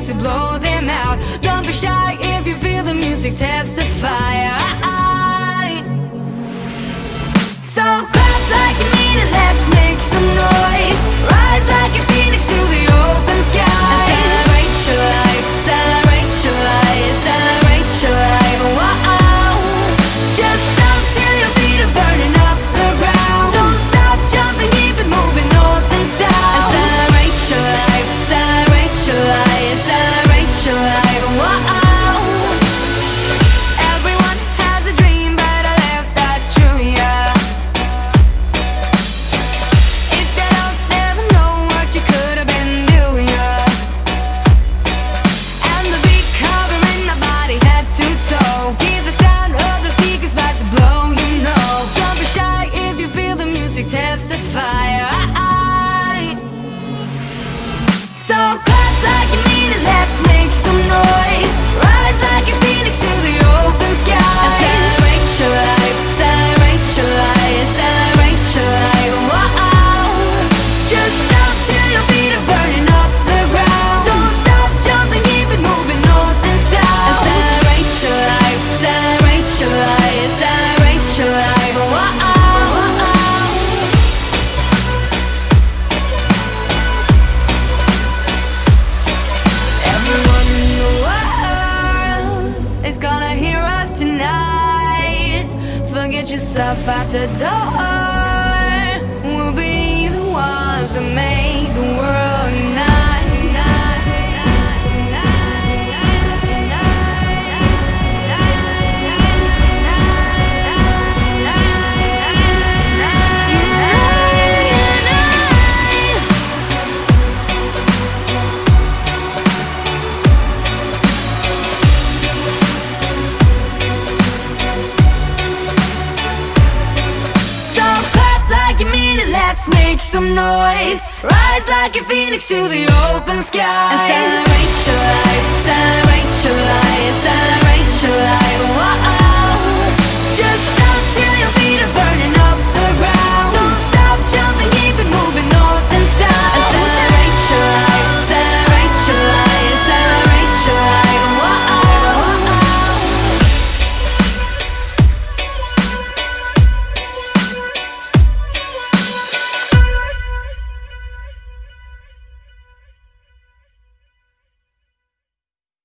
about to blow them out. Don't be shy if you feel the music, testify. So clap like you mean it, let's make some noise. Rise like a phoenix to the open sky. Celebrate your life, celebrate your life, celebrate your life. Wow. Just stop till your feet are burning up the ground. Don't stop jumping, keep it moving north and south. Celebrate your life, celebrate your life, celebrate your life. Wow. Everyone has a dream, but I live that dream, yeah. If you don't ever know what you could have been doing, yeah. And the beat covering my body head to toe. Hear the sound of the speakers about to blow, you know. Don't be shy if you feel the music, testify. So clap like you mean it, let's make some noise. Rise like a phoenix to the open sky. Celebrate your life, celebrate your life, celebrate your life. Wow. Just stop till your feet are burning up the ground. Don't stop jumping, keep it moving north and south. Celebrate your life, celebrate your life, celebrate your life. Wow. Everyone in the world is gonna hear us tonight. Forget yourself at the door. We'll be the ones that make the world unite. So clap like you mean it, let's make some noise. Rise like a phoenix to the open sky. And celebrate your life, celebrate your life, celebrate your life. Wow.